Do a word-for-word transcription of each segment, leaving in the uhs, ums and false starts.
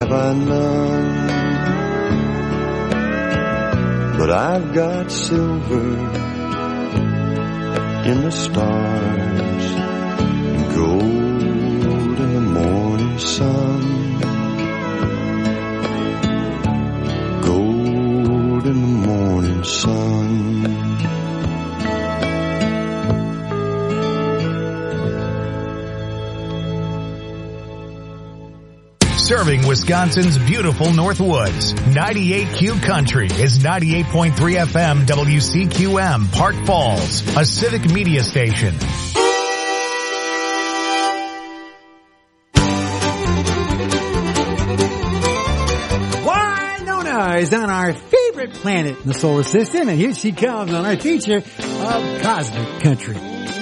have I none, but I've got silver in the stars and gold in the morning sun. Gold in the morning sun. Serving Wisconsin's beautiful Northwoods. ninety-eight Q Country is ninety-eight point three F M W C Q M, Park Falls, a civic media station. Winona is on our favorite planet in the solar system, and here she comes on our feature of Cosmic Country.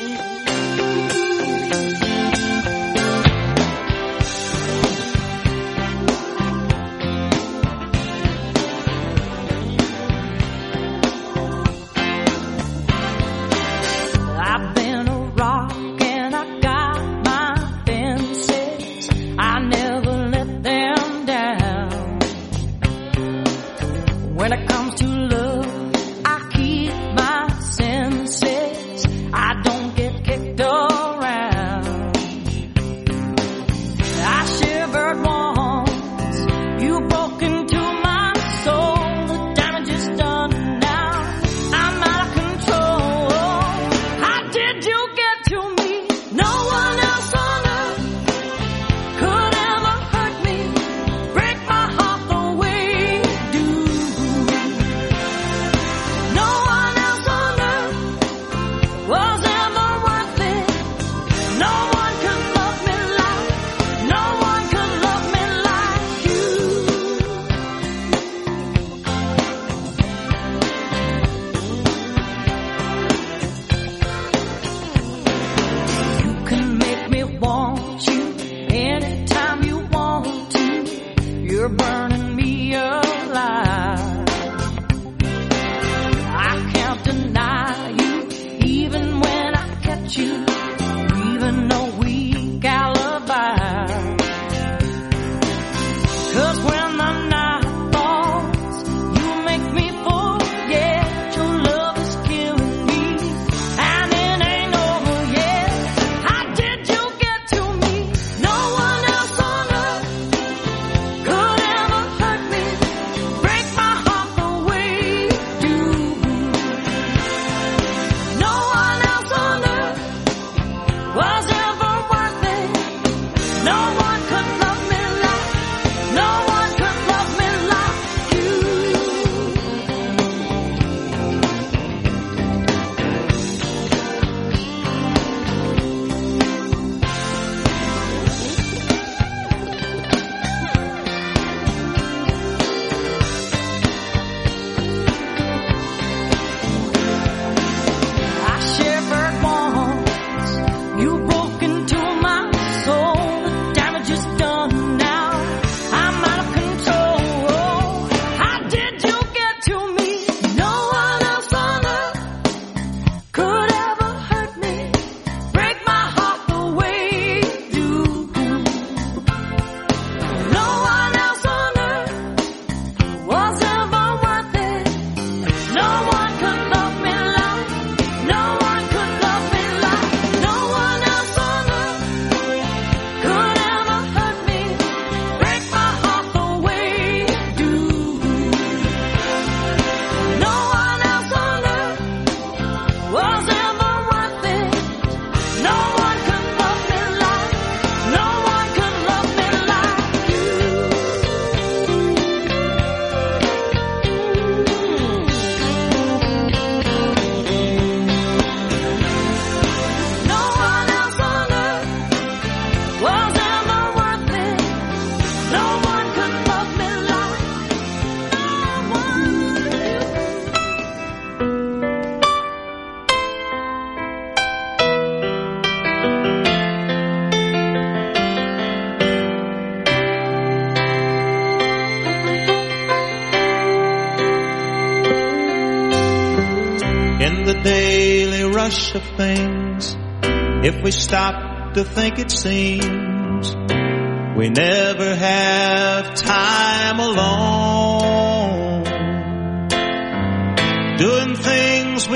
rush of things. If we stop to think, it seems we never have time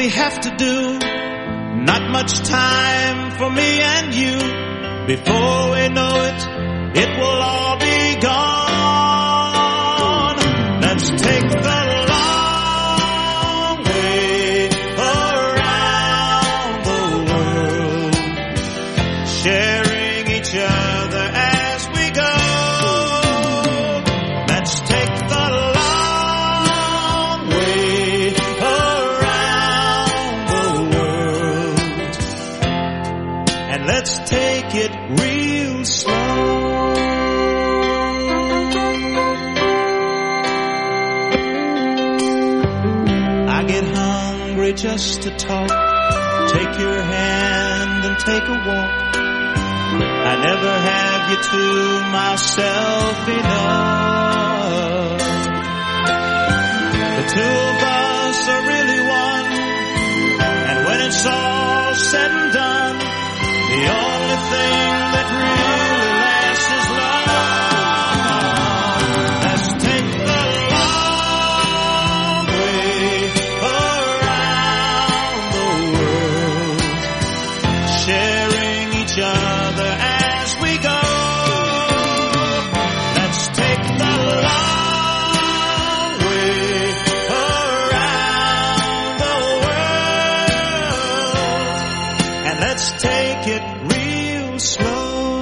we have to do. Not much time for me and you. Before we know it, it will all be gone. Let's take the long way around the world, sharing each other as we go. Let's take the long way around the world, and let's take it real slow. I get hungry just to talk. Take your hand and take a walk. I never have you to myself enough. The two of us are really one, and when it's all said and done, the only thing that really lasts is love. Let's take the long way around the world, sharing each other as we go. Let's take the long way around the world, and let's take it real slow.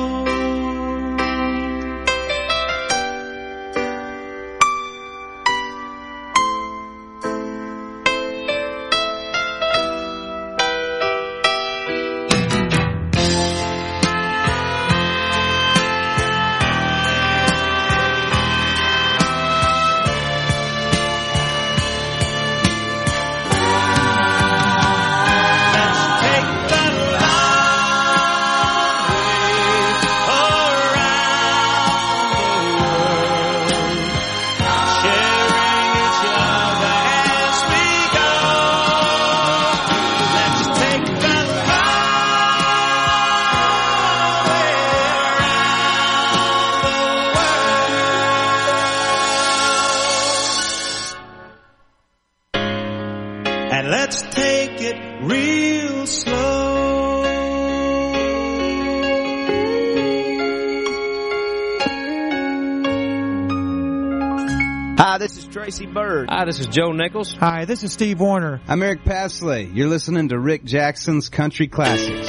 And let's take it real slow. Hi, this is Tracy Bird. Hi, this is Joe Nichols. Hi, this is Steve Warner. I'm Eric Pasley. You're listening to Rick Jackson's Country Classics.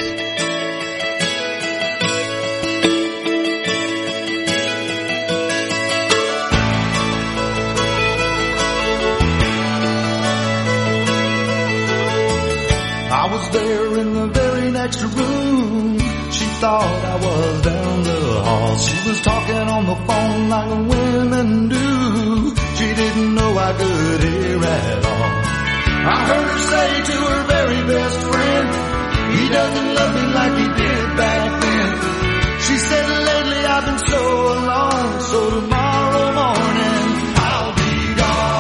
I was there in the very next room. She thought I was down the hall. She was talking on the phone like women do. She didn't know I could hear at all. I heard her say to her very best friend, he doesn't love me like he did back then. She said, lately I've been so alone, so tomorrow morning I'll be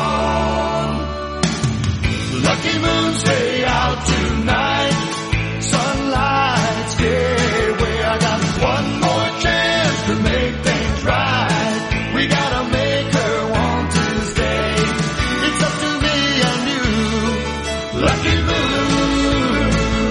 gone. Lucky moon, stay out tonight. Sunlight, stay away. I got one more chance to make things right. We gotta make her want to stay. It's up to me and you, lucky moon.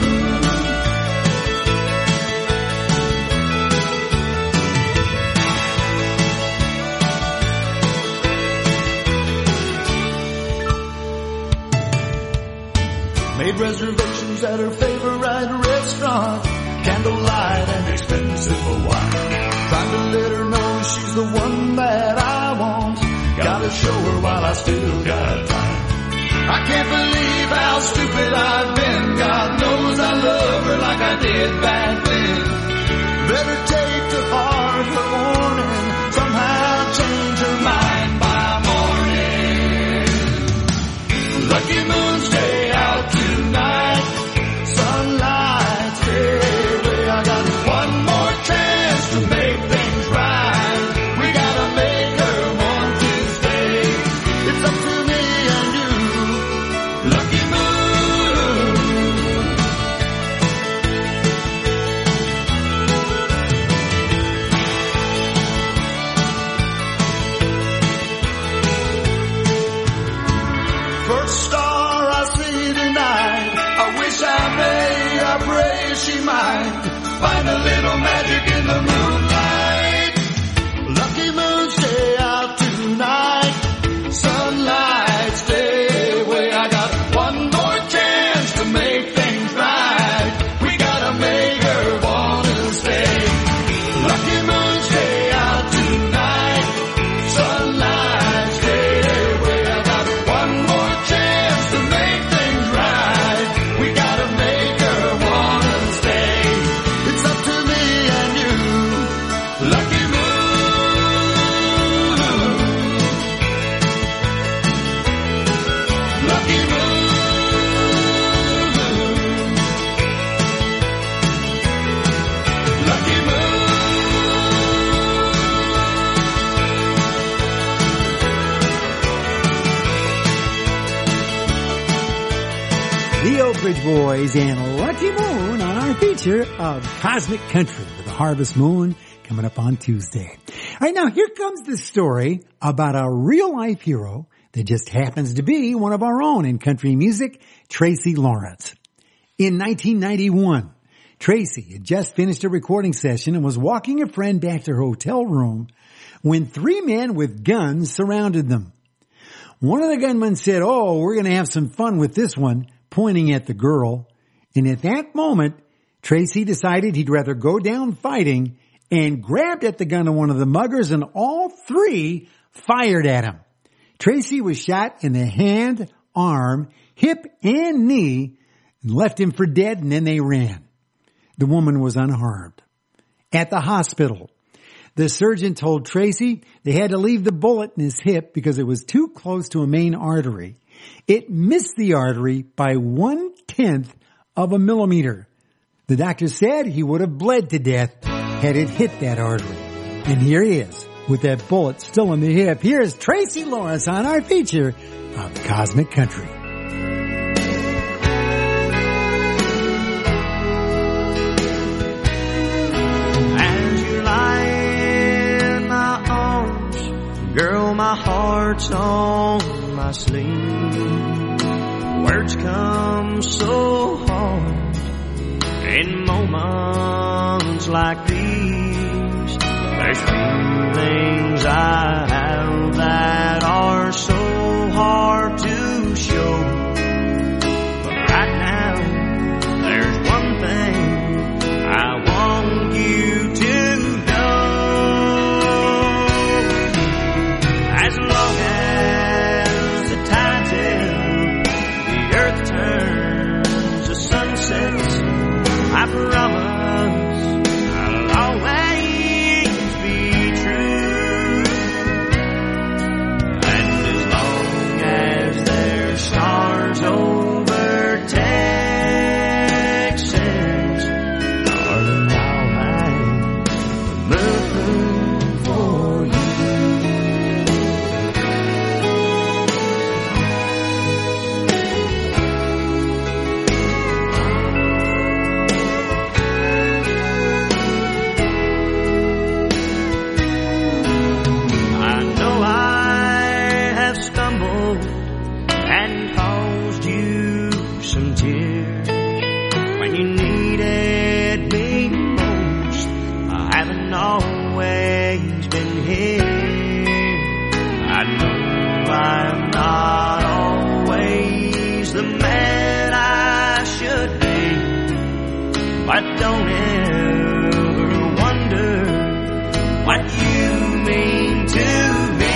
Made reservations at her favorite restaurant, candlelight and expensive wine. Trying to let her know she's the one that I want. Gotta show her while I still got time. I can't believe how stupid I've been. God knows I love her like I did back then. Better take to heart her warning. Somehow change her mind by morning. Lucky moon, stay out tonight. Sunlight, stay away. I got one more chance to make things right. We gotta make her want to stay. It's up to me and you, lucky moon. go, Bridge Boys, and Lucky Moon on our feature of Cosmic Country with the Harvest Moon coming up on Tuesday. All right, now here comes the story about a real-life hero that just happens to be one of our own in country music, Tracy Lawrence. In nineteen ninety-one, Tracy had just finished a recording session and was walking a friend back to her hotel room when three men with guns surrounded them. One of the gunmen said, "Oh, we're going to have some fun with this one," pointing at the girl. And at that moment, Tracy decided he'd rather go down fighting and grabbed at the gun of one of the muggers, and all three fired at him. Tracy was shot in the hand, arm, hip, and knee, and left him for dead, and then they ran. The woman was unharmed. At the hospital, the surgeon told Tracy they had to leave the bullet in his hip because it was too close to a main artery. It missed the artery by one-tenth of a millimeter. The doctor said he would have bled to death had it hit that artery. And here he is, with that bullet still in the hip. Here's Tracy Lawrence on our feature of Cosmic Country. Girl, my heart's on my sleeve. Words come so hard in moments like these. There's feelings I have that are so hard to show. But right now, there's one thing I want you to know. As long as the tide's in, the earth turns, the sun sets, I promise I'll always be true. And as long as there's stars over Texas, darling, I'll hang the moon for you. I don't ever wonder what you mean to me.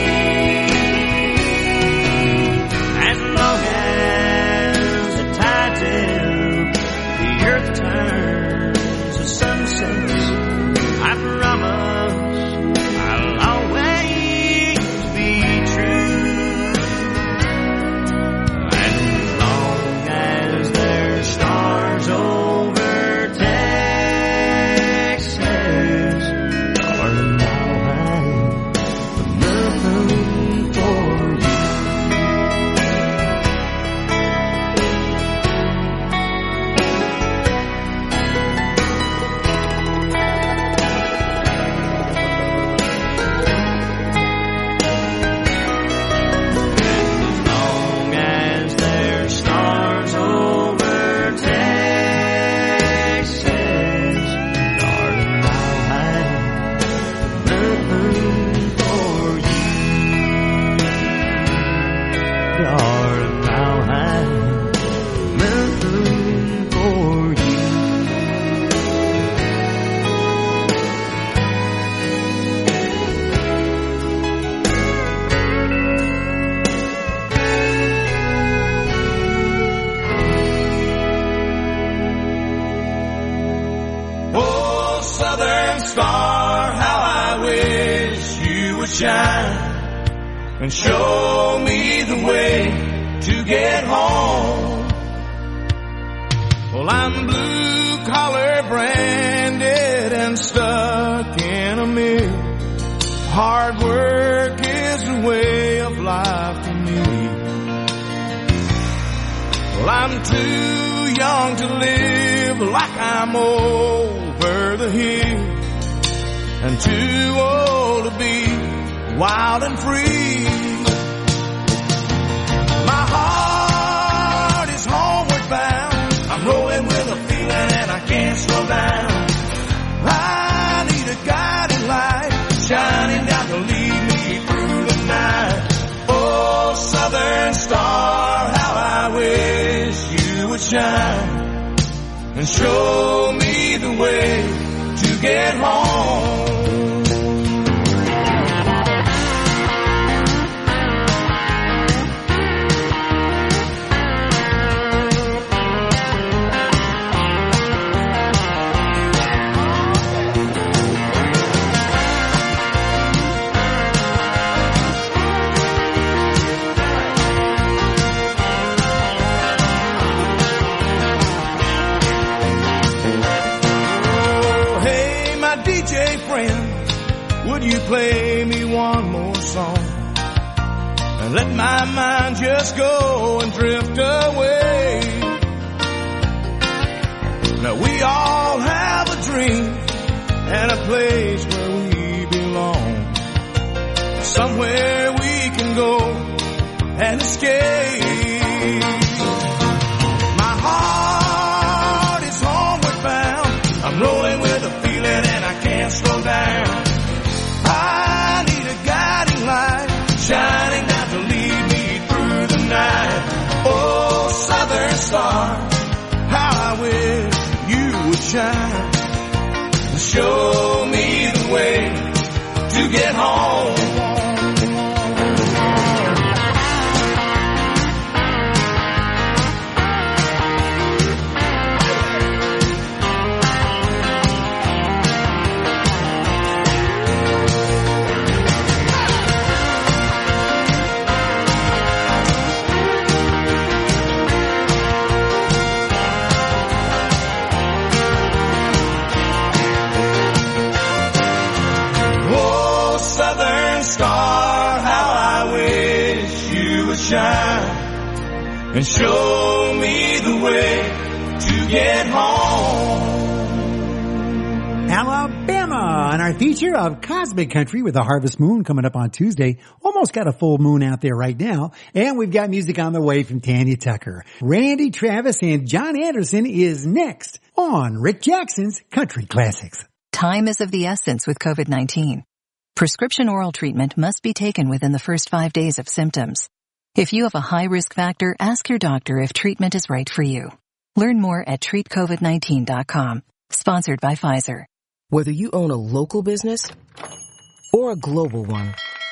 As long as the tide's in, the earth turns, the sun sets, I promise I'll always be true. And as long as there's stars over and show me the way to get home. Well, I'm blue collar branded and stuck in a mill. Hard work is the way of life to me. Well, I I'm too young to live like I'm over the hill, and too old to be wild and free. My heart is homeward bound. I'm rolling with a feeling and I can't slow down. I need a guiding light shining down to lead me through the night. Oh, Southern Star, how I wish you would shine and show me the way to get home. Would you play me one more song and let my mind just go and drift away? Now we all have a dream and a place where we belong, somewhere we can go and escape. My heart is homeward bound. I'm rolling with a feeling and I can't slow down. I need a guiding light shining down to lead me through the night. Oh, Southern Star, how I wish you would shine and show me the way to get home. Star, how I wish you would shine and show me the way to get home. Alabama on our feature of Cosmic Country with the Harvest Moon coming up on Tuesday. Almost got a full moon out there right now. And we've got music on the way from Tanya Tucker. Randy Travis and John Anderson is next on Rick Jackson's Country Classics. Time is of the essence with COVID nineteen. Prescription oral treatment must be taken within the first five days of symptoms. If you have a high risk factor, ask your doctor if treatment is right for you. Learn more at treat covid nineteen dot com. Sponsored by Pfizer. Whether you own a local business or a global one,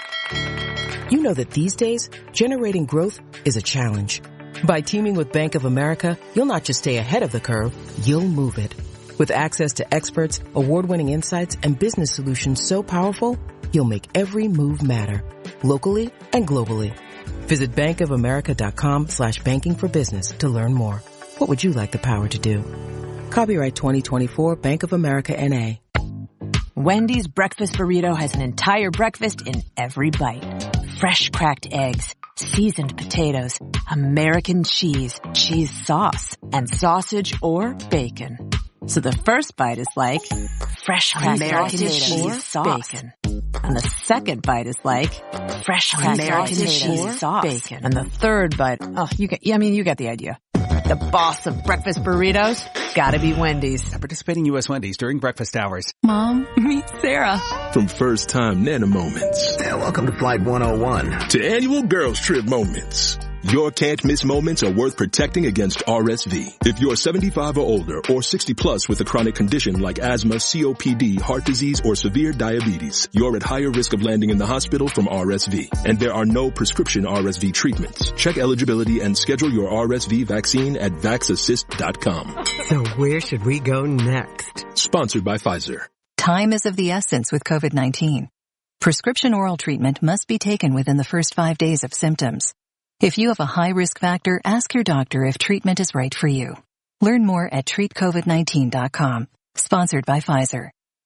you know that these days, generating growth is a challenge. By teaming with Bank of America, you'll not just stay ahead of the curve, you'll move it. With access to experts, award-winning insights, and business solutions so powerful, you'll make every move matter, locally and globally. Visit bankofamerica.com slash banking for business to learn more. What would you like the power to do? Copyright twenty twenty-four Bank of America N A. Wendy's breakfast burrito has an entire breakfast in every bite. Fresh cracked eggs, seasoned potatoes, American cheese, cheese sauce, and sausage or bacon. So the first bite is like fresh cracked American cheese sauce. Bacon. And the second bite is like fresh cracked American cheese sauce. Bacon. And the third bite, oh, you get, I mean, you get the idea. The boss of breakfast burritos, gotta be Wendy's. Participating U S Wendy's during breakfast hours. Mom, meet Sarah. From first time Nana moments. Yeah, welcome to Flight one oh one. To annual girls trip moments. Your can't miss moments are worth protecting against R S V. If you're seventy-five or older or sixty plus with a chronic condition like asthma, C O P D, heart disease, or severe diabetes, you're at higher risk of landing in the hospital from R S V. And there are no prescription R S V treatments. Check eligibility and schedule your R S V vaccine at vax assist dot com. So where should we go next? Sponsored by Pfizer. Time is of the essence with COVID nineteen. Prescription oral treatment must be taken within the first five days of symptoms. If you have a high risk factor, ask your doctor if treatment is right for you. Learn more at treat covid nineteen dot com. Sponsored by Pfizer.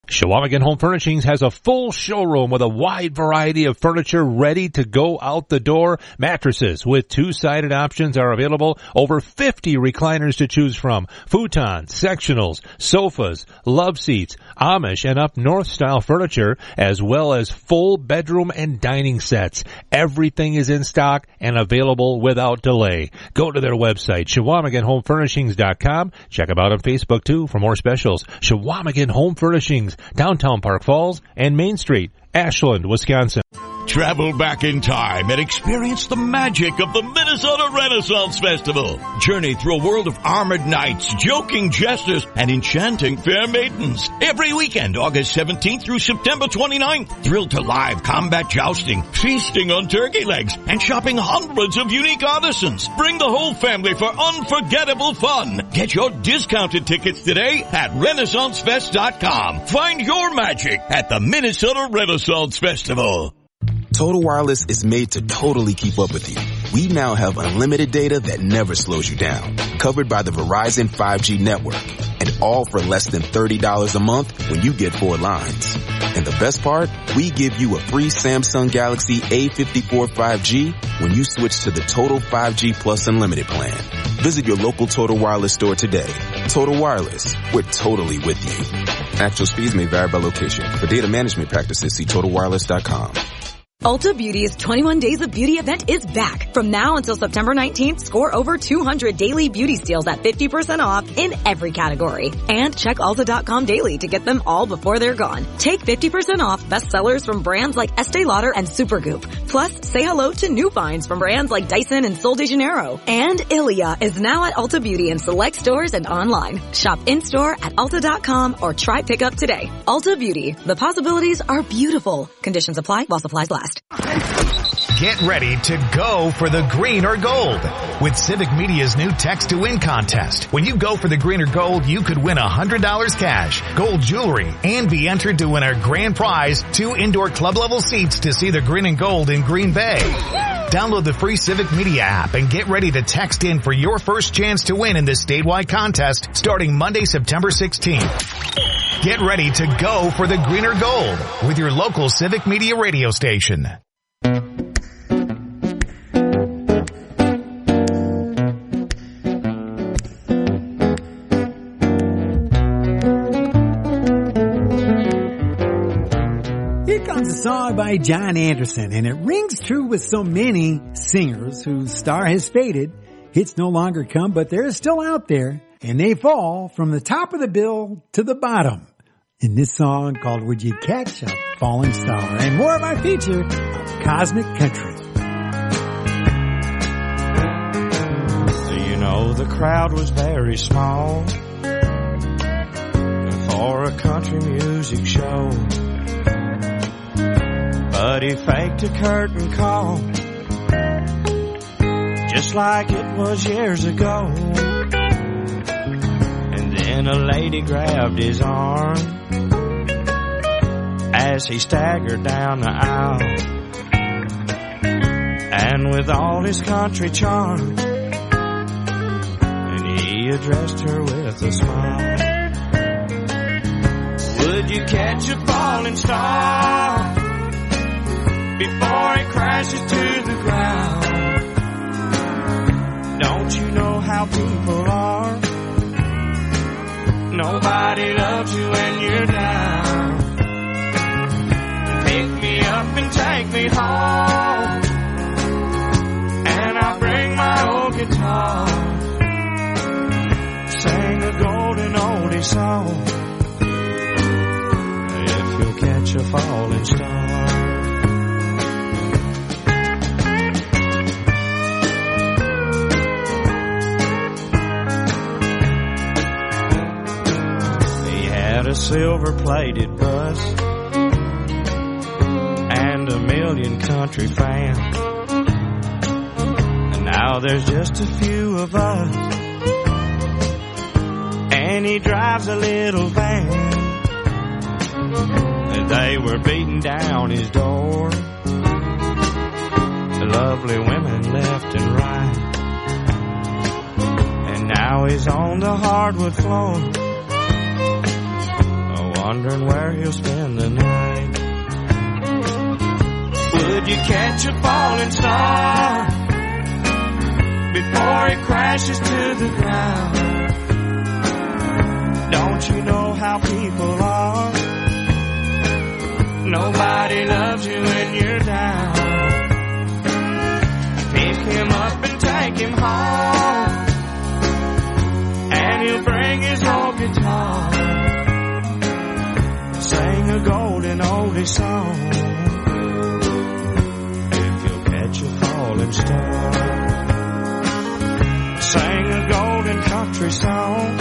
Chequamegon Home Furnishings has a full showroom with a wide variety of furniture ready to go out the door. Mattresses with two-sided options are available. Over fifty recliners to choose from. Futons, sectionals, sofas, love seats, Amish and up north style furniture, as well as full bedroom and dining sets. Everything is in stock and available without delay. Go to their website, Chequamegon Home Furnishings dot com. Check them out on Facebook too for more specials. Chequamegon Home Furnishings, downtown Park Falls and Main Street, Ashland, Wisconsin. Travel back in time and experience the magic of the Minnesota Renaissance Festival. Journey through a world of armored knights, joking jesters, and enchanting fair maidens. Every weekend, August seventeenth through September twenty-ninth. Thrilled to live combat jousting, feasting on turkey legs, and shopping hundreds of unique artisans. Bring the whole family for unforgettable fun. Get your discounted tickets today at Renaissance Fest dot com. Find your magic at the Minnesota Renaissance Festival. Total Wireless is made to totally keep up with you. We now have unlimited data that never slows you down, covered by the Verizon five G network, and all for less than thirty dollars a month when you get four lines. And the best part, we give you a free Samsung Galaxy A fifty-four five G when you switch to the Total five G Plus Unlimited plan. Visit your local Total Wireless store today. Total Wireless, we're totally with you. Actual speeds may vary by location. For data management practices, see Total Wireless dot com. Ulta Beauty's twenty-one Days of Beauty event is back. From now until September nineteenth, score over two hundred daily beauty steals at fifty percent off in every category. And check Ulta dot com daily to get them all before they're gone. Take fifty percent off bestsellers from brands like Estee Lauder and Supergoop. Plus, say hello to new finds from brands like Dyson and Sol de Janeiro. And Ilia is now at Ulta Beauty in select stores and online. Shop in-store at Ulta dot com or try pickup today. Ulta Beauty. The possibilities are beautiful. Conditions apply while supplies last. Get ready to go for the green or gold with Civic Media's new Text to Win contest. When you go for the green or gold, you could win one hundred dollars cash, gold jewelry, and be entered to win our grand prize, two indoor club level seats to see the green and gold in Green Bay. Download the free Civic Media app and get ready to text in for your first chance to win in this statewide contest starting Monday, September sixteenth. Get ready to go for the green or gold with your local Civic Media radio station. Here comes a song by John Anderson, and it rings true with so many singers whose star has faded. Hits no longer come, but they're still out there, and they fall from the top of the bill to the bottom in this song called Would You Catch a Falling Star? And more of our feature, Cosmic Country. You know, the crowd was very small for a country music show, but he faked a curtain call just like it was years ago. And then a lady grabbed his arm as he staggered down the aisle, and with all his country charm, and he addressed her with a smile. Would you catch a falling star before it crashes to the ground? Don't you know how people are? Nobody loves you when you're down. Pick me up and take me home, and I'll bring my old guitar, sing a golden oldie song, if you'll catch a falling star. A silver-plated bus and a million country fans, and now there's just a few of us, and he drives a little van. They were beating down his door, the lovely women left and right, and now he's on the hardwood floor, wondering where he'll spend the night. Would you catch a falling star before it crashes to the ground? Don't you know how people are? Nobody loves you when you're down. Pick him up and take him home, and he'll bring his whole guitar, sing a golden oldie song. If you'll catch a falling star, sing a golden country song.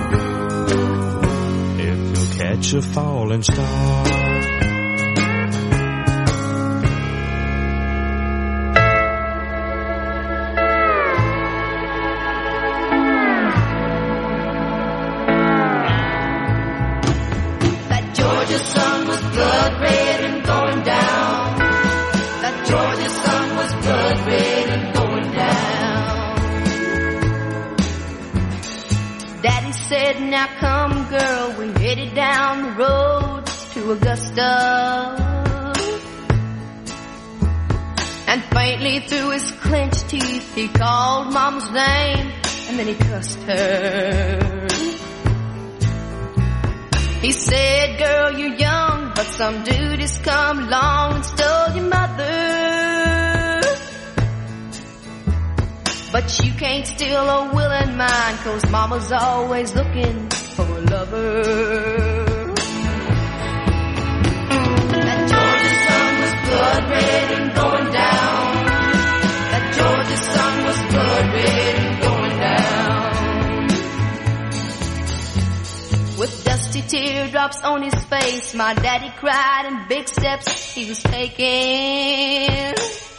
If you'll catch a falling star. Now come, girl, we headed down the road to Augusta. And faintly through his clenched teeth, he called Mama's name, and then he cussed her. He said, girl, you're young, but some dude has come along and stole your mother. But you can't steal a willing mind, 'cause Mama's always looking for a lover. That Georgia sun was blood red and going down. That Georgia sun was blood red and going down. With dusty teardrops on his face, my daddy cried in big steps he was taking.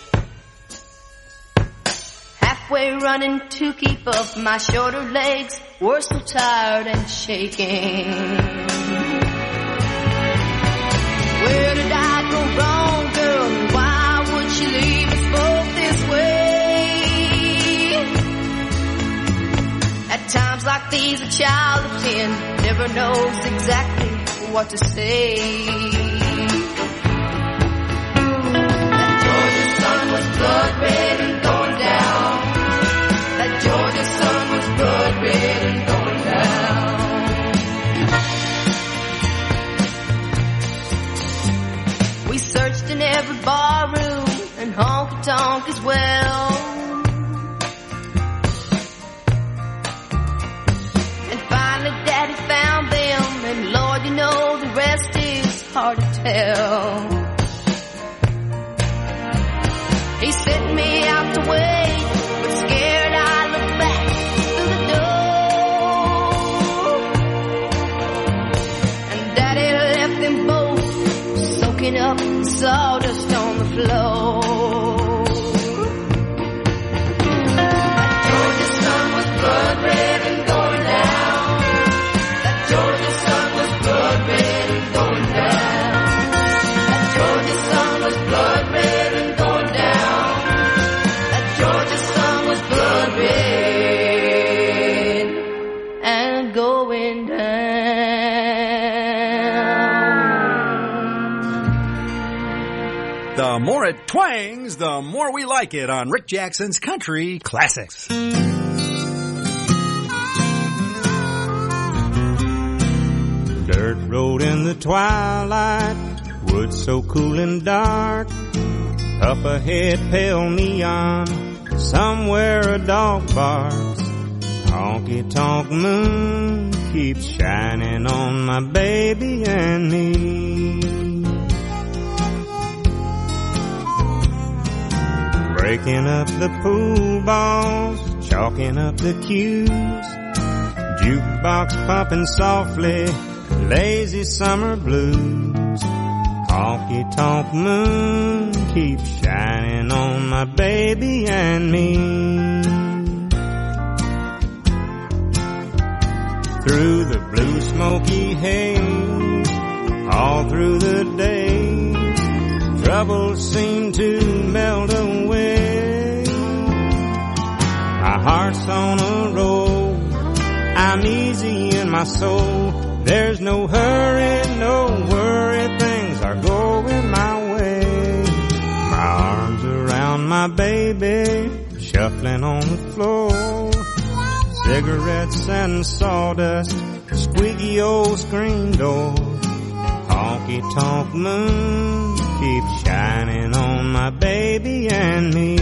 Halfway running to keep up, my shorter legs were so tired and shaking. Where did I go wrong, girl? Why would she leave us both this way? At times like these, a child of ten never knows exactly what to say. That Georgia sun was blood red and going down. That Georgia sun was blood red and going down. We searched in every barroom and honky-tonk as well. And finally Daddy found them, and Lord, you know the rest is hard to tell. He sent me out to wait, but scared I looked back through the door. And Daddy left them both soaking up sawdust on the floor. That Georgia sun was blood red and going down. That Georgia sun was blood red and going down. That Georgia sun was blood red and going down. That Georgia sun was blood red and going down. The more it twangs, the more we like it on Rick Jackson's Country Classics. Dirt road in the twilight, woods so cool and dark. Up ahead, pale neon, somewhere a dog barks. Honky-tonk moon keeps shining on my baby and me. Breaking up the pool balls, chalking up the cues. Jukebox pumping softly, lazy summer blues. Honky-tonk moon keeps shining on my baby and me. Through the blue smoky haze, all through the day, troubles seem to melt away. My heart's on a roll, I'm easy in my soul. There's no hurry, no worry, things are going my way. My arms around my baby, shuffling on the floor. Cigarettes and sawdust, squeaky old screen door. Honky-tonk moon keeps shining on my baby and me.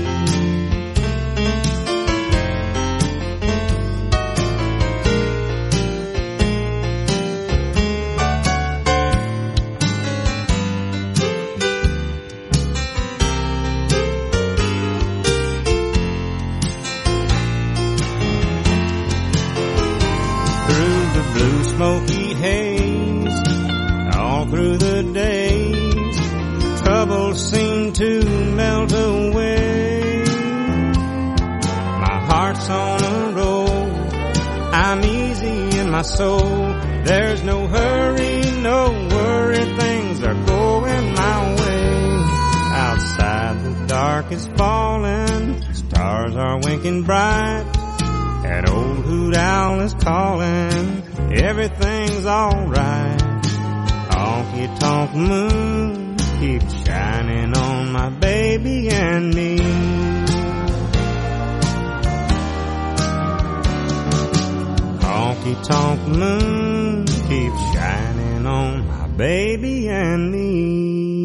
Smoky haze, all through the days, troubles seem to melt away. My heart's on a roll, I'm easy in my soul. There's no hurry, no worry, things are going my way. Outside the dark is falling, stars are winking bright. That old hoot owl is calling, everything's alright. Honky-tonk moon keeps shining on my baby and me. Honky-tonk moon keeps shining on my baby and me.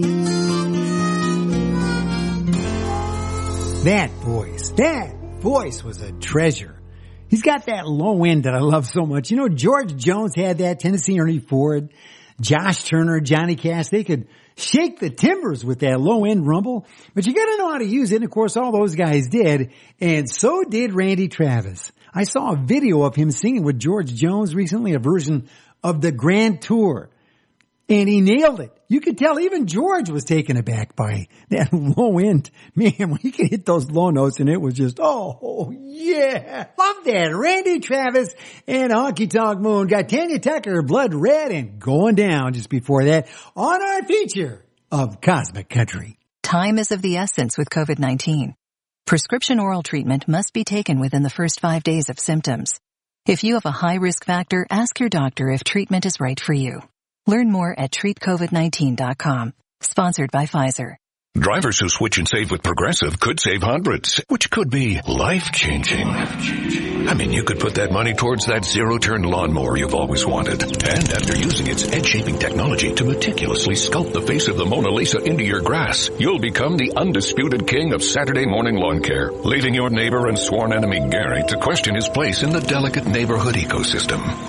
That voice, that voice was a treasure. He's got that low end that I love so much. You know, George Jones had that, Tennessee Ernie Ford, Josh Turner, Johnny Cash. They could shake the timbers with that low end rumble, but you gotta know how to use it. And of course, all those guys did. And so did Randy Travis. I saw a video of him singing with George Jones recently, a version of the Grand Tour. And he nailed it. You could tell even George was taken aback by that low end. Man, when he could hit those low notes and it was just, oh, oh yeah. Love that. Randy Travis and Honky Tonk Moon got Tanya Tucker, Blood Red, and Going Down just before that on our feature of Cosmic Country. Time is of the essence with COVID nineteen. Prescription oral treatment must be taken within the first five days of symptoms. If you have a high risk factor, ask your doctor if treatment is right for you. Learn more at treat covid nineteen dot com. Sponsored by Pfizer. Drivers who switch and save with Progressive could save hundreds, which could be life-changing. I mean, you could put that money towards that zero-turn lawnmower you've always wanted. And after using its edge-shaping technology to meticulously sculpt the face of the Mona Lisa into your grass, you'll become the undisputed king of Saturday morning lawn care, leaving your neighbor and sworn enemy Gary to question his place in the delicate neighborhood ecosystem.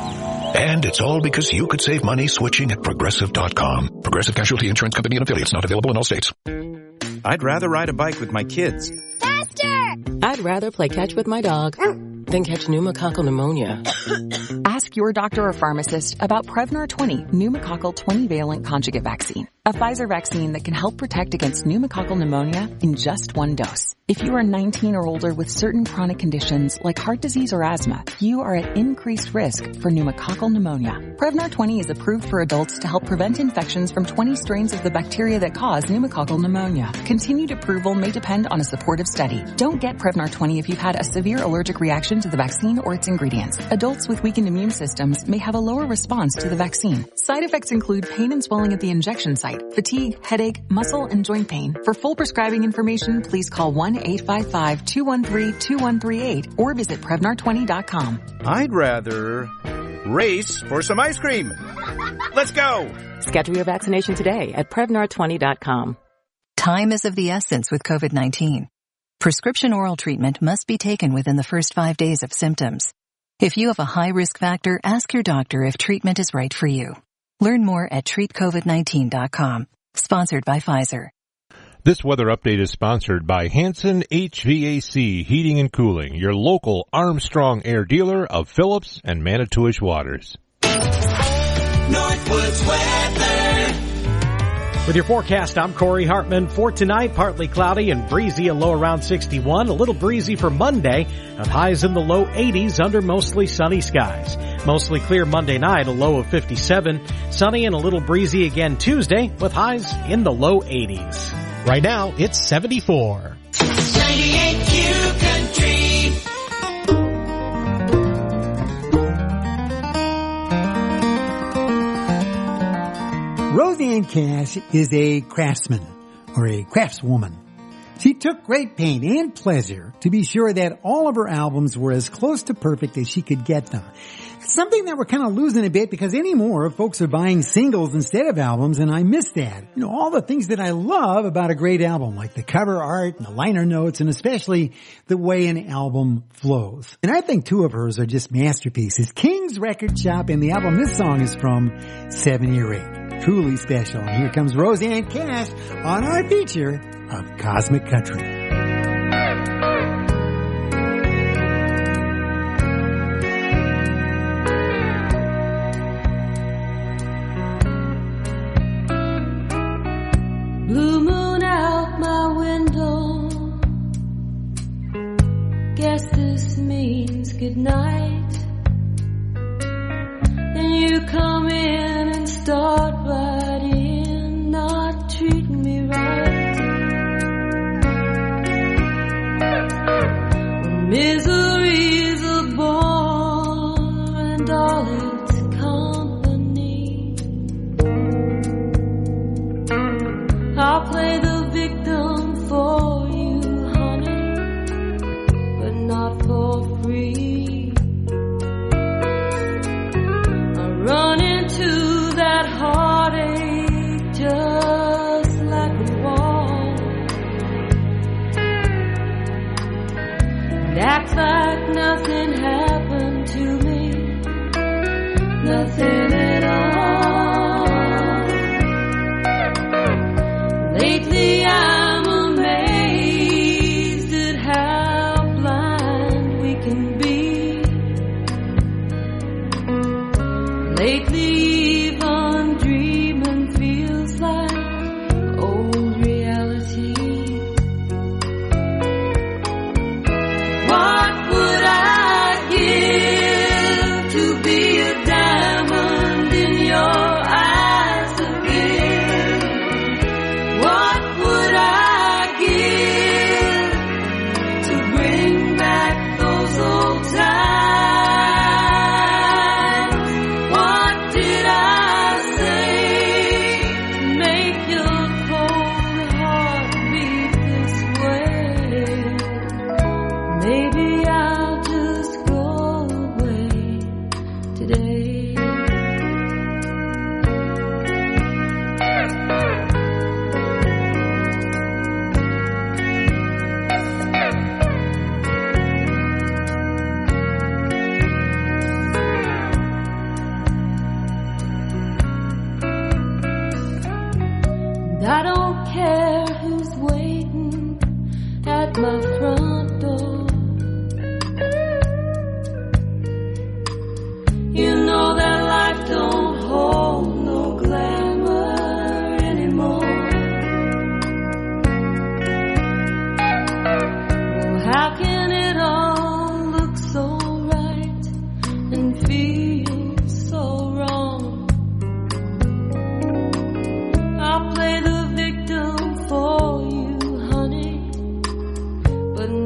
And it's all because you could save money switching at Progressive dot com. Progressive Casualty Insurance Company and affiliates, not available in all states. I'd rather ride a bike with my kids. Faster! I'd rather play catch with my dog than catch pneumococcal pneumonia. Ask your doctor or pharmacist about Prevnar twenty pneumococcal twenty-valent conjugate vaccine, a Pfizer vaccine that can help protect against pneumococcal pneumonia in just one dose. If you are nineteen or older with certain chronic conditions like heart disease or asthma, you are at increased risk for pneumococcal pneumonia. Prevnar twenty is approved for adults to help prevent infections from twenty strains of the bacteria that cause pneumococcal pneumonia. Continued approval may depend on a supportive study. Don't get Prevnar twenty if you've had a severe allergic reaction to the vaccine or its ingredients. Adults with weakened immune systems may have a lower response to the vaccine. Side effects include pain and swelling at the injection site, fatigue, headache, muscle, and joint pain. For full prescribing information, please call one eight five five, two one three, two one three eight or visit Prevnar twenty dot com. I'd rather race for some ice cream. Let's go! Schedule your vaccination today at Prevnar twenty dot com. Time is of the essence with COVID nineteen. Prescription oral treatment must be taken within the first five days of symptoms. If you have a high risk factor, ask your doctor if treatment is right for you. Learn more at treat covid nineteen dot com. Sponsored by Pfizer. This weather update is sponsored by Hanson H V A C Heating and Cooling, your local Armstrong Air dealer of Phillips and Manitowish Waters. Northwoods weather. With your forecast, I'm Corey Hartman. For tonight, partly cloudy and breezy, a low around sixty-one. A little breezy for Monday, with highs in the low eighties under mostly sunny skies. Mostly clear Monday night, a low of fifty-seven. Sunny and a little breezy again Tuesday, with highs in the low eighties. Right now, it's seventy-four. ninety-eight Q Country. Roseanne Cash is a craftsman or a craftswoman. She took great pain and pleasure to be sure that all of her albums were as close to perfect as she could get them. Something that we're kind of losing a bit because anymore folks are buying singles instead of albums, and I miss that. You know, all the things that I love about a great album, like the cover art and the liner notes, and especially the way an album flows. And I think two of hers are just masterpieces. King's Record Shop and the album this song is from seven year eight. Truly special. And here comes Roseanne Cash on our feature of Cosmic Country. Blue moon out my window, guess this means goodnight. Then you come in and start right in, not treating me right. Misery's a bore and all its company. I'll play the victim for you, honey, but not for free. I run into that heartache just like a wall, and act like nothing happened to me, nothing at all. Lately I'm amazed at how blind we can be. Lately even dreaming feels like old reality. What would I give to be a diamond in your eyes again? What would I give to bring back those old times? What did I say to make your cold heart beat this way? Maybe I'll just go away today. I don't care who's waiting at my front door. You know that life don't hold no glamour anymore. Well, how can it all look so right and feel so wrong? I'll play the victim for you, honey, but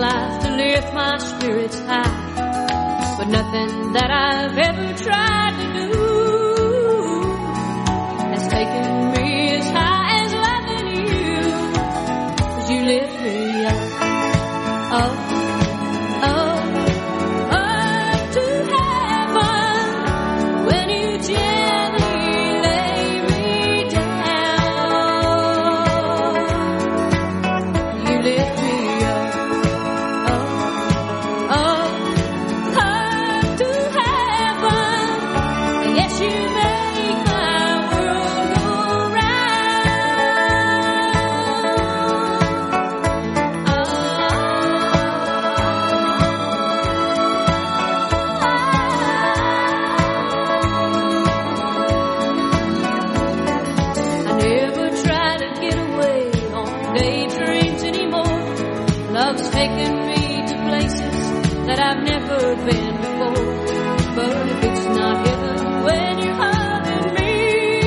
life to lift my spirits high. But nothing that I've ever tried to do has taken me as high as loving you. 'Cause you lift me up, up, up, up to heaven when you gently lay me down. You lift me up, up, up, up to heaven. Yes, you make my world go I never try to get away on daydreams anymore. Love's taken me to places that I've never been before. But if it's not heaven when you're hugging me,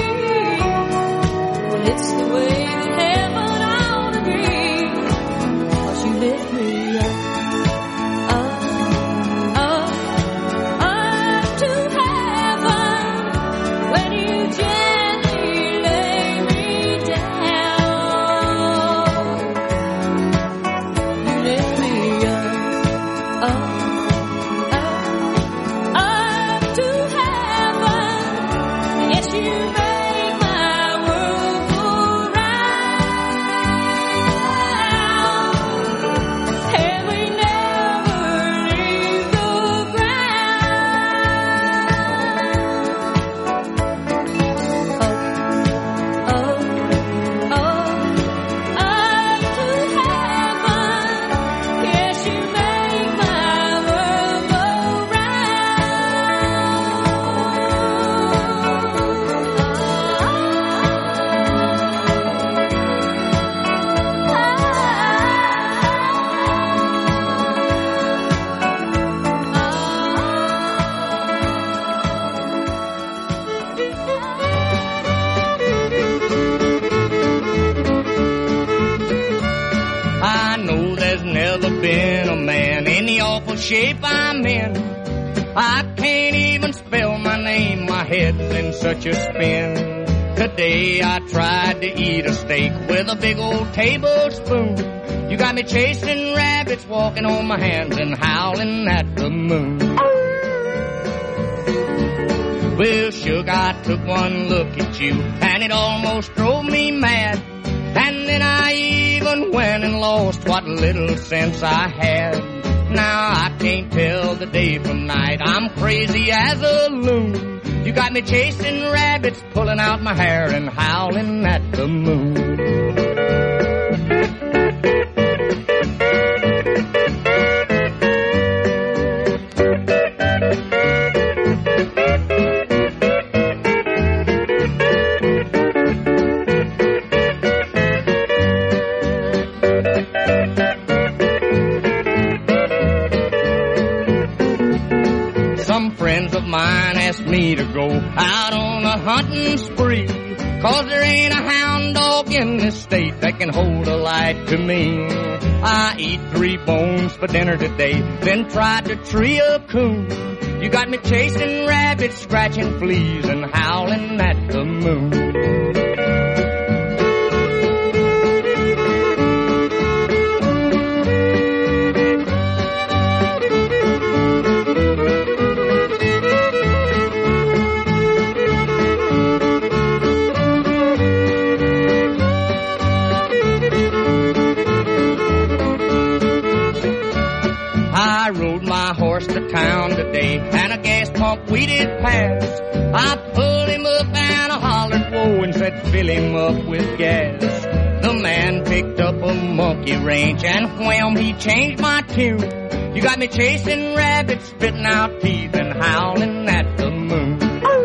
well, it's the way that heaven ought to be. 'Cause you lift me up, up, up, up to heaven when you gently lay me down. You lift me up, up, up, up to heaven. Yes, you make my world go round. And we never leave the ground. Up, up, up to heaven. Yes, you make my world go I know there's never been a man in the awful shape I'm in. I can't even spell my name, my head's in such a spin. Today I tried to eat a steak with a big old tablespoon. You got me chasing rabbits, walking on my hands and howling at the moon. Well, sugar, I took one look at you and it almost drove me mad. And then I even went and lost what little sense I had. Now I can't tell the day from night, I'm crazy as a loon. You got me chasing rabbits, pulling out my hair and howling at the moon. Some friends of mine asked me to go out on a hunting spree, 'cause there ain't a hound dog in this state that can hold a light to me. I eat three bones for dinner today, then tried to tree a coon. You got me chasing rabbits, scratching fleas, and howling at the moon. I rode my horse to town today, and a gas pump we did pass. I pulled him up and I hollered whoa and said fill him up with gas. The man picked up a monkey wrench and wham, he changed my tune. You got me chasing rabbits, spitting out teeth and howling at the moon.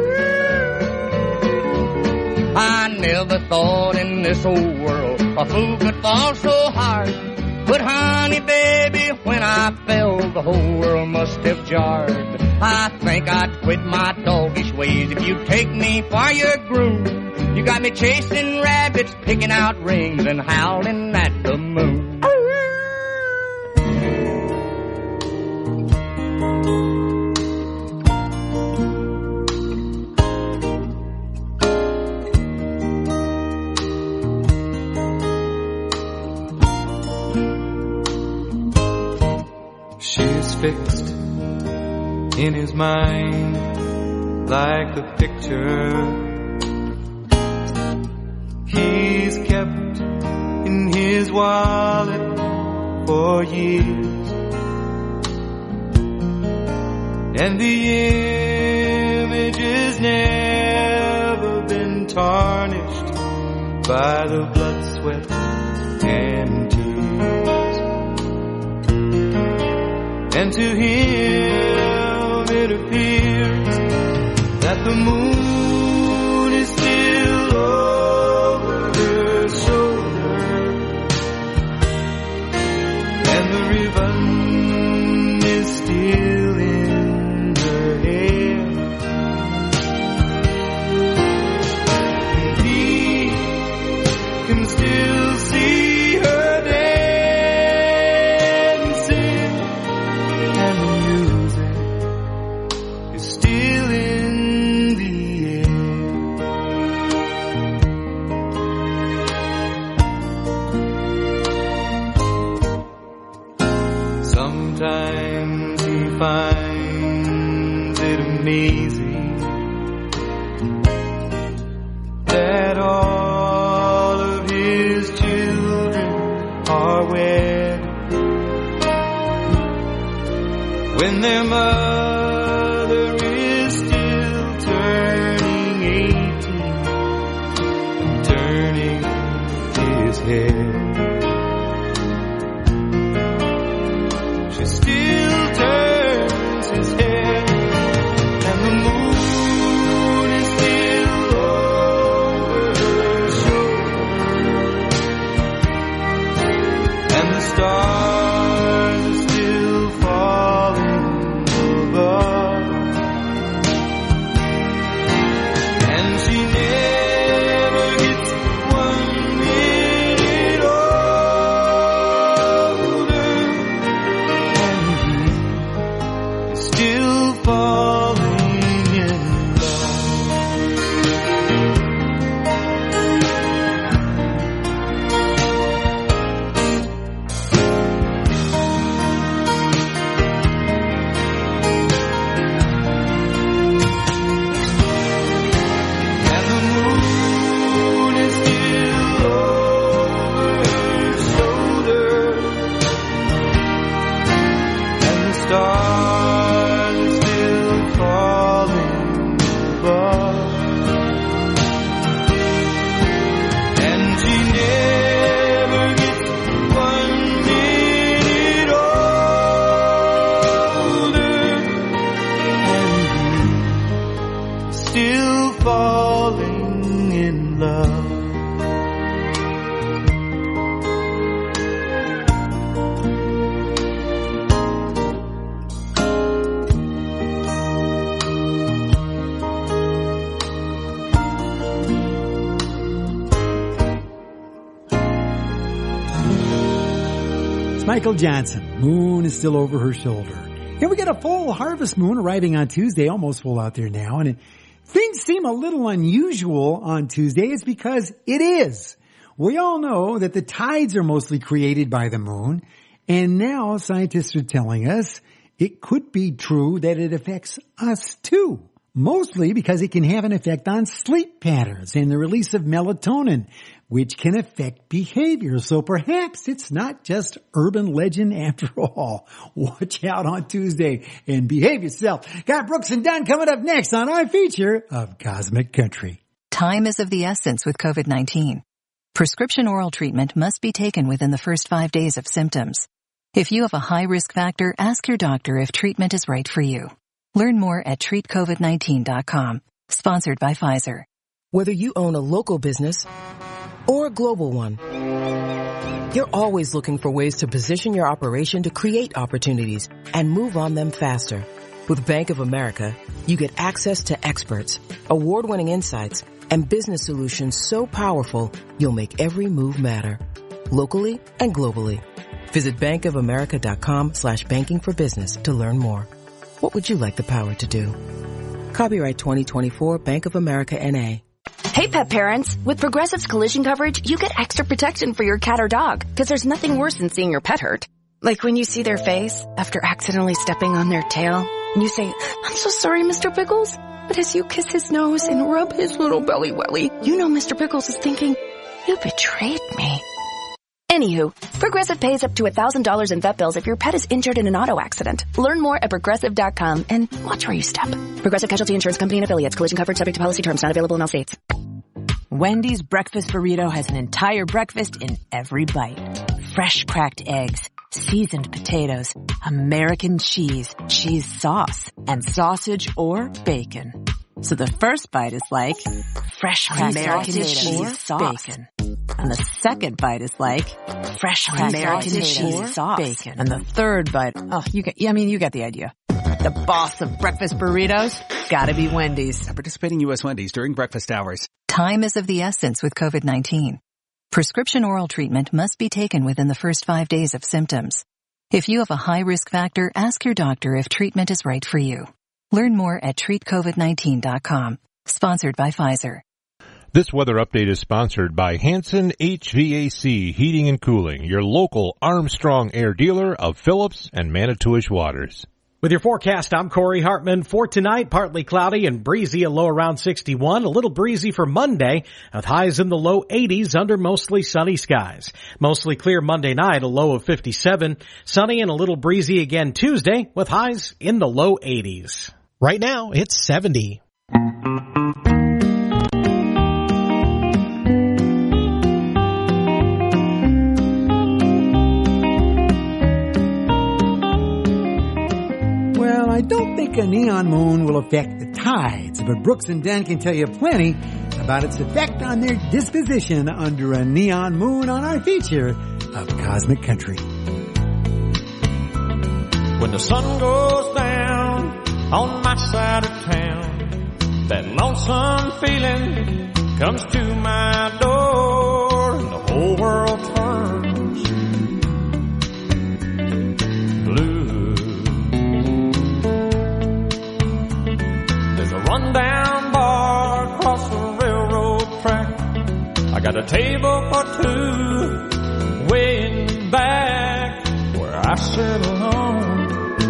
I never thought in this old world a fool could fall so hard. But honey, baby, when I fell, the whole world must have jarred. I think I'd quit my doggish ways if you'd take me for your groom. You got me chasing rabbits, picking out rings, and howling at the moon. She's fixed in his mind like a picture he's kept in his wallet for years, and the image has never been tarnished by the blood, sweat, and tears. And to him it appears that the moon is still over her shoulder, and the ribbon is still in her hair, and he can still see her dancing, and the music is still in the air. Sometimes he finds it amazing that all of his children are wed when their mother is still turning eighteen, turning his head. She still turns his head, and the moon is still over her shoulder, and the stars are still falling above, and she never gets one minute older, and he is still falling in love. And the moon is still over her shoulder, and the stars are still falling above, and she never gets one minute older, and he's still falling in love. It's Michael Johnson. Moon is still over her shoulder. And we got a full harvest moon arriving on Tuesday, almost full out there now. And it, things seem a little unusual on Tuesday. It's because it is. We all know that the tides are mostly created by the moon. And now scientists are telling us it could be true that it affects us too. Mostly because it can have an effect on sleep patterns and the release of melatonin, which can affect behavior. So perhaps it's not just urban legend after all. Watch out on Tuesday and behave yourself. Got Brooks and Dunn coming up next on our feature of Cosmic Country. Time is of the essence with COVID nineteen. Prescription oral treatment must be taken within the first five days of symptoms. If you have a high risk factor, ask your doctor if treatment is right for you. Learn more at treat covid nineteen dot com. Sponsored by Pfizer. Whether you own a local business or a global one, you're always looking for ways to position your operation to create opportunities and move on them faster. With Bank of America, you get access to experts, award-winning insights, and business solutions so powerful you'll make every move matter. Locally and globally. Visit bankofamerica.com slash banking for business to learn more. What would you like the power to do? Copyright twenty twenty-four Bank of America N A. Hey pet parents, with Progressive's collision coverage, you get extra protection for your cat or dog, because there's nothing worse than seeing your pet hurt. Like when you see their face after accidentally stepping on their tail, and you say, "I'm so sorry, Mister Pickles." But as you kiss his nose and rub his little belly welly, you know Mister Pickles is thinking, "You betrayed me." Anywho, Progressive pays up to one thousand dollars in vet bills if your pet is injured in an auto accident. Learn more at Progressive dot com and watch where you step. Progressive Casualty Insurance Company and Affiliates. Collision coverage subject to policy terms. Not available in all states. Wendy's breakfast burrito has an entire breakfast in every bite. Fresh cracked eggs, seasoned potatoes, American cheese, cheese sauce, and sausage or bacon. So the first bite is like fresh cracked American cheese sauce. Bacon. And the second bite is like fresh cracked American cheese sauce. Bacon. And the third bite, oh, you get, I mean, you get the idea. The boss of breakfast burritos, gotta be Wendy's. Participating U S Wendy's during breakfast hours. Time is of the essence with COVID nineteen. Prescription oral treatment must be taken within the first five days of symptoms. If you have a high risk factor, ask your doctor if treatment is right for you. Learn more at treat covid nineteen dot com. Sponsored by Pfizer. This weather update is sponsored by Hanson H V A C Heating and Cooling, your local Armstrong Air dealer of Phillips and Manitowish Waters. With your forecast, I'm Corey Hartman. For tonight, partly cloudy and breezy, a low around sixty-one. A little breezy for Monday, with highs in the low eighties under mostly sunny skies. Mostly clear Monday night, a low of fifty-seven. Sunny and a little breezy again Tuesday, with highs in the low eighties. Right now, it's seventy. Well, I don't think a neon moon will affect the tides, but Brooks and Den can tell you plenty about its effect on their disposition under a neon moon on our feature of Cosmic Country. When the sun goes down on my side of town, that lonesome feeling comes to my door, and the whole world turns blue. There's a rundown bar across the railroad track. I got a table for two way in the back where I sit alone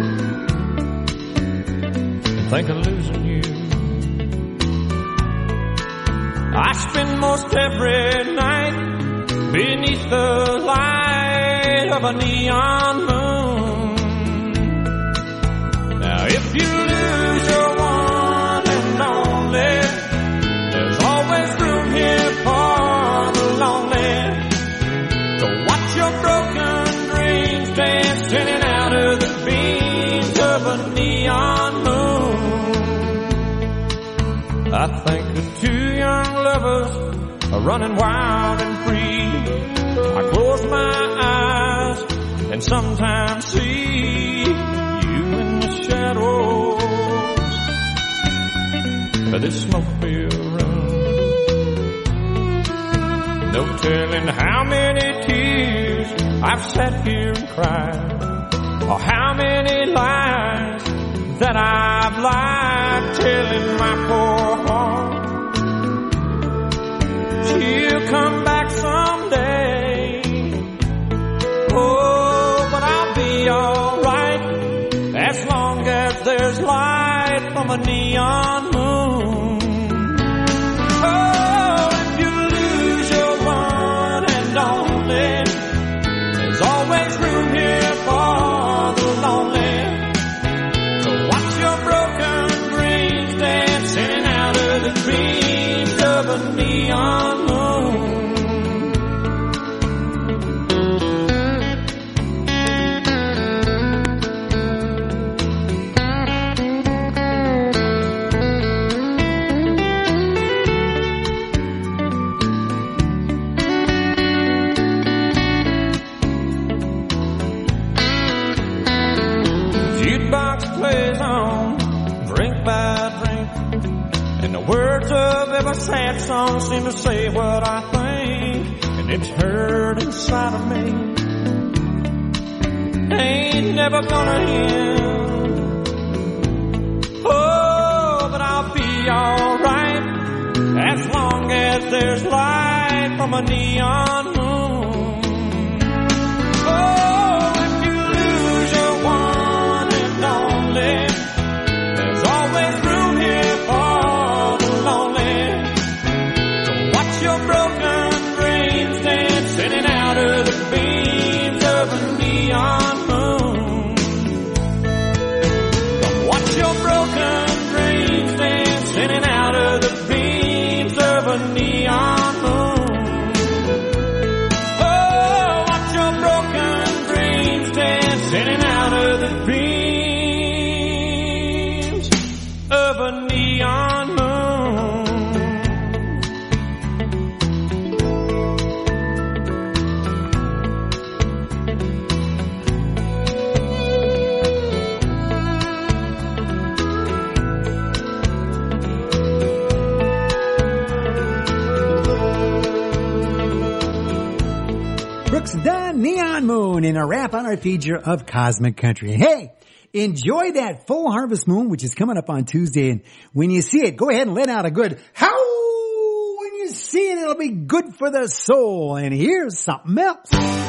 and think of losing you. I spend most every night beneath the light of a neon moon. Now if you lose your one and only, there's always room here for the lonely to watch your broken dreams dance in and out of the beams of a neon moon. I think of two young lovers are running wild and free. I close my eyes and sometimes see you in the shadows of this smoke-filled room. No telling how many tears I've sat here and cried, or how many lies that I've lied, telling my poor heart she'll come back someday. Oh, but I'll be alright as long as there's light from a neon moon. Oh, if you lose your one and only, there's always room here for the lonely to watch your broken dreams dance in and out of the dreams of a neon moon. Jukebox plays on, drink by drink, and the words of every sad song seem to say what I think, and it's hurt inside of me. Ain't never gonna end. Oh, but I'll be alright as long as there's light from a neon moon. Oh, if you under the dreams of a neon moon. Brooks Dunn, Neon Moon, in a wrap on our feature of Cosmic Country. Hey, enjoy that full harvest moon, which is coming up on Tuesday. And when you see it, go ahead and let out a good howl. When you see it, it'll be good for the soul. And here's something else.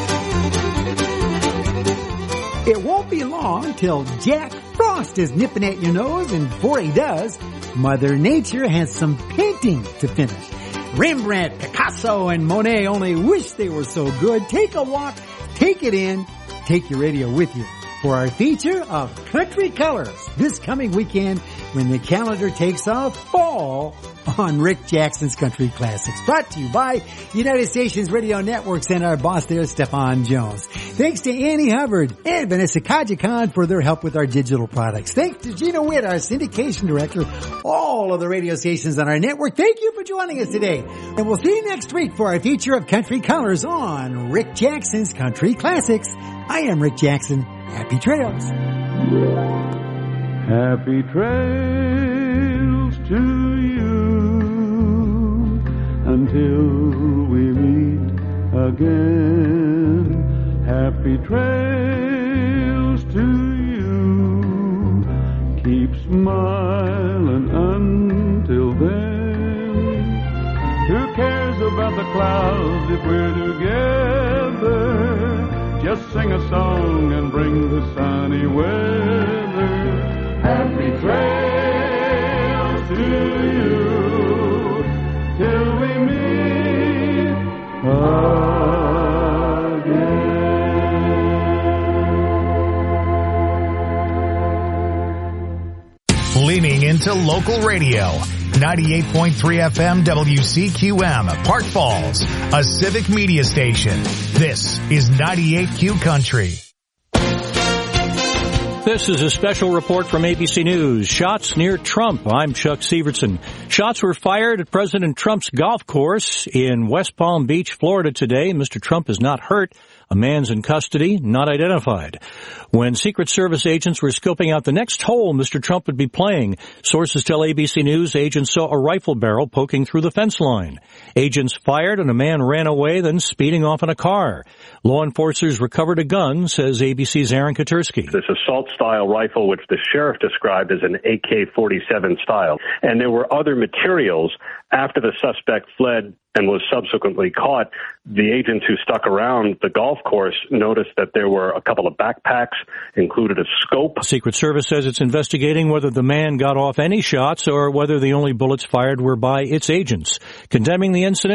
It won't be long till Jack Frost is nipping at your nose. And before he does, Mother Nature has some painting to finish. Rembrandt, Picasso, and Monet only wish they were so good. Take a walk, take it in, take your radio with you for our feature of Country Colors this coming weekend when the calendar takes off fall on Rick Jackson's Country Classics. Brought to you by United Stations Radio Networks and our boss there, Stefan Jones. Thanks to Annie Hubbard and Vanessa Kajikan for their help with our digital products. Thanks to Gina Witt, our syndication director, all of the radio stations on our network. Thank you for joining us today. And we'll see you next week for our feature of Country Colors on Rick Jackson's Country Classics. I am Rick Jackson. Happy trails. Happy trails to you until we meet again. Happy trails to you. Keep smiling until then. Who cares about the clouds if we're together? Just sing a song and bring the sunny weather. Happy trails to you till we meet again. Leaning into local radio. ninety-eight point three F M W C Q M, Park Falls, a civic media station. This is ninety-eight Q Country. This is a special report from A B C News. Shots near Trump. I'm Chuck Severson. Shots were fired at President Trump's golf course in West Palm Beach, Florida today. Mister Trump is not hurt. A man's in custody, not identified. When Secret Service agents were scoping out the next hole Mister Trump would be playing, sources tell A B C News agents saw a rifle barrel poking through the fence line. Agents fired and a man ran away, then speeding off in a car. Law enforcers recovered a gun, says A B C's Aaron Katursky. This assault-style rifle, which the sheriff described as an A K forty-seven style. And there were other materials. After the suspect fled and was subsequently caught, the agents who stuck around the golf course noticed that there were a couple of backpacks, included a scope. Secret Service says it's investigating whether the man got off any shots or whether the only bullets fired were by its agents. Condemning the incident,